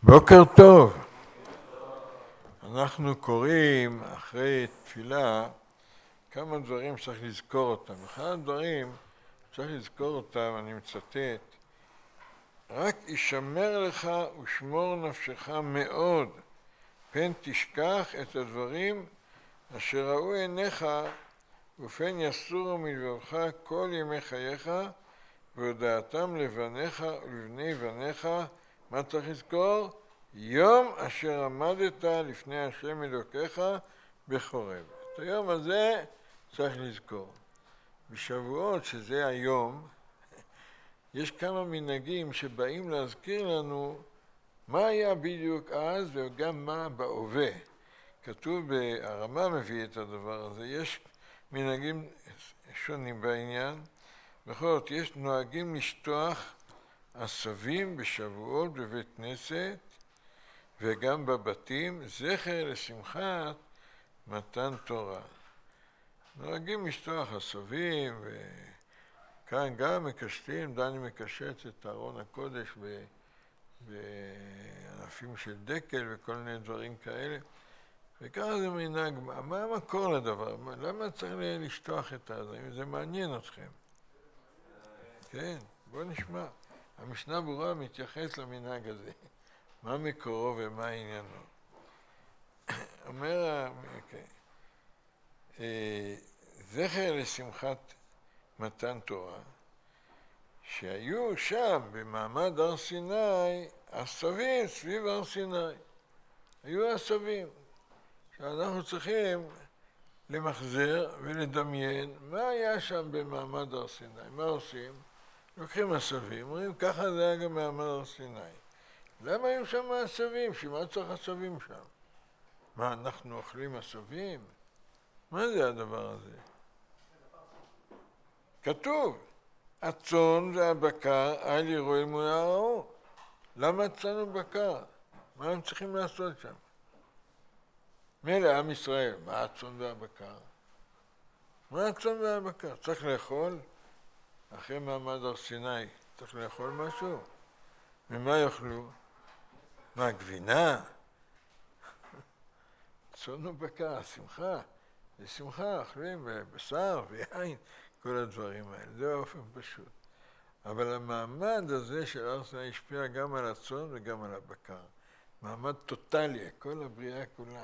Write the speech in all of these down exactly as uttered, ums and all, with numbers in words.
בוקר טוב. אנחנו קוראים אחרי תפילה כמה דברים שצריך לזכור אותם. אחד הדברים שצריך לזכור אותם, אני מצטט, רק ישמר לך ושמור נפשך מאוד, פן תשכח את הדברים אשר ראו עיניך, ופן יסורו מלבבך כל ימי חייך, והודעתם לבניך ולבני בניך. מה צריך לזכור? יום אשר עמדת לפני השם אלוקיך בחורב. את היום הזה צריך לזכור. בשבועות, שזה היום, יש כמה מנהגים שבאים להזכיר לנו מה היה בדיוק אז וגם מה בהווה. כתוב, הרמ"א מביא את הדבר הזה, יש מנהגים שונים בעניין. בכל זאת, יש נוהגים לשטוח עשבים בשבועות בבית כנסת וגם בבתים, זכר לשמחת מתן תורה. נוהגים לשטוח עשבים, וכאן גם מקשטים, דני מקשט את ארון הקודש בענפים של דקל וכל מיני דברים כאלה. וככה זה מנהג. מה המקור לדבר? למה צריך לשטוח את זה? אם זה מעניין אתכם. כן, בואו נשמע. המשנה ברורה מתייחס למנהג הזה. מה מקורו ומה עניינו? אומר, זכר לשמחת מתן תורה, שהיו שם במעמד הר סיני עשבים סביב הר סיני. היו עשבים. שאנחנו צריכים למחזר ולדמיין מה היה שם במעמד הר סיני. מה עושים? לוקחים עשבים, אומרים, ככה זה היה גם במעמד הר סיני. למה היו שם עשבים? שמה צריך עשבים שם? מה, אנחנו אוכלים עשבים? מה זה הדבר הזה? כתוב, הצאן והבקר אל יראו מול הרעו. למה הצאן ובקר? מה הם צריכים לעשות שם? מילא עם ישראל, מה הצאן והבקר? מה הצאן והבקר? צריך לאכול? אחרי מעמד הר סיני, צריך לאכול משהו? ממה יאכלו? מה, גבינה? צאן ובקר, שמחה. זה שמחה, אוכלים בשר ויין, כל הדברים האלה. זה באופן פשוט. אבל המעמד הזה של הר סיני השפיע גם על הצאן וגם על הבקר. מעמד טוטלי, כל הבריאה כולה.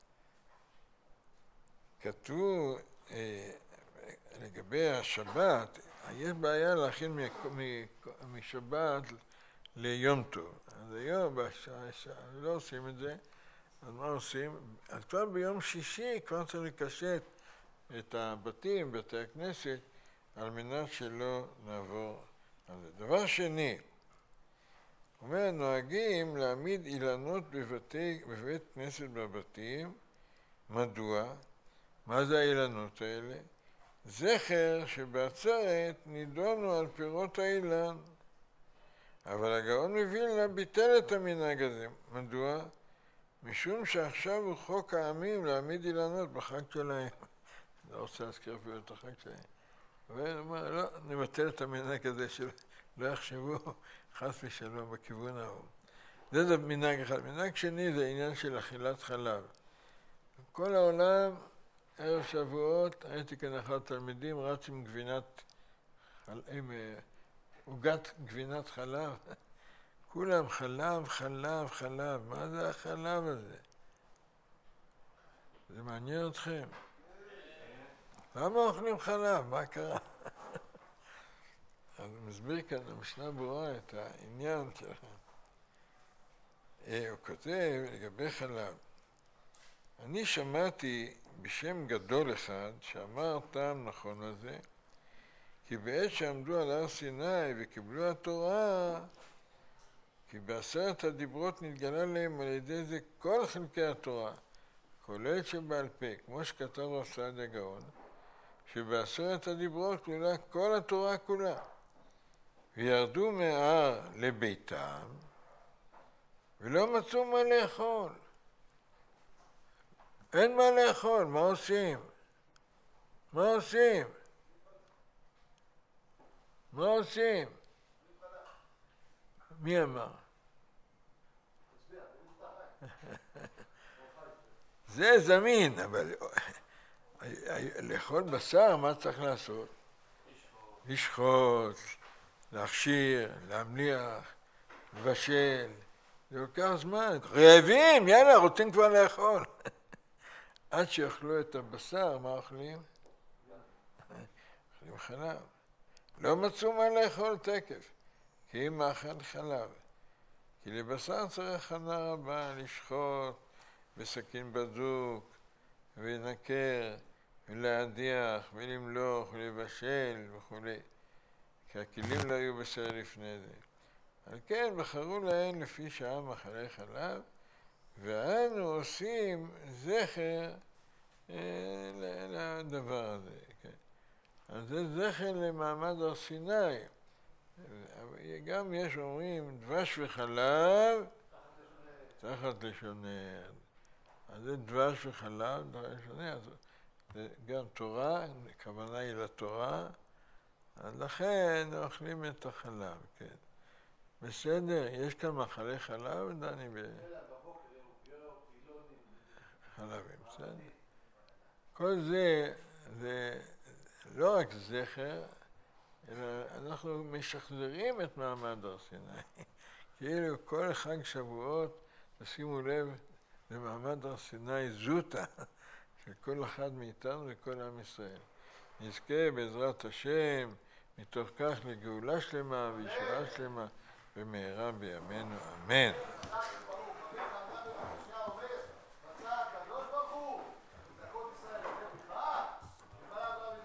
כתוב אה, לגבי השבת, יש בעיה להכין משבת ליום טוב. אז היום, בשעה, שעה, לא עושים את זה. אז מה עושים? אז כבר ביום שישי כבר צריך לקשט את הבתים, בתי הכנסת, על מנת שלא נעבור על זה. דבר שני, אומר, נוהגים להעמיד אילנות בבתי, בבית כנסת בבתים. מדוע? מה זה האילנות האלה? זכר שבעצרת נידונו על פירות האילן. אבל הגאון מווילנה ביטל את המנהג הזה. מדוע? משום שעכשיו הוא חוק העמים להעמיד אילנות בחג שלהם. לא רוצה להזכיר אפילו את החג שלהם. אבל הוא אומר, לא, נבטל את המנהג הזה שלא יחשבו חס ושלום בכיוון ההוא. זה מנהג אחד. מנהג שני זה עניין של אכילת חלב. כל העולם, ערב שבועות, הייתי כאן אחד התלמידים, רץ עם גבינת, עם עוגת גבינת חלב. כולם חלב, חלב, חלב. מה זה החלב הזה? זה מעניין אתכם? למה אוכלים חלב? מה קרה? אז הוא מסביר כאן המשנה ברורה את העניין שלכם. הוא כותב לגבי חלב. אני שמעתי בשם גדול אחד שאמר טעם נכון לזה, כי בעת שעמדו על הר סיני וקיבלו התורה, כי בעשרת הדיברות נתגלה להם על ידי זה כל חלקי התורה, כולל שבעל פה, כמו שכתב רב סעדיה גאון, שבעשרת הדיברות כלולה כל התורה כולה. וירדו מההר לביתם, ולא מצאו מה לאכול. אין מה לאכול, מה עושים? מה עושים? מה עושים? מי אמר? זה זמין, אבל לאכול בשר, מה צריך לעשות? לשחוט, להכשיר, להמליח, לבשל. זה לוקח זמן. רעבים, יאללה, רוצים כבר לאכול. עד שיאכלו את הבשר, מה אוכלים? אוכלים חלב. לא מצאו מה לאכול תקף, כי אם מאכל חלב. כי לבשר צריך חנה רבה, לשחוט בסכין בדוק, ולנקר, ולהדיח, ולמלוך, ולבשל וכו'. כי הכלים לא היו בסדר לפני זה. על כן בחרו להן לפי שעה מאכלי חלב, ואנו עושים זכר אה, לדבר הזה. כן. אז זה זכר למעמד הר סיני. גם יש אומרים דבש וחלב תחת לשונר. אז זה דבש וחלב תחת לשונר. זה גם תורה, הכוונה היא לתורה, אז לכן אוכלים את החלב, כן. בסדר, יש כאן מאכלי חלב, דני, ב... חלבים, בסדר. כל זה, זה לא רק זכר, אלא אנחנו משחזרים את מעמד הר סיני. כאילו כל חג שבועות, תשימו לב, למעמד הר סיני זוטה של כל אחד מאיתנו וכל עם ישראל. נזכה בעזרת השם, מתוך כך לגאולה שלמה וישועה שלמה, במהרה בימינו, אמן.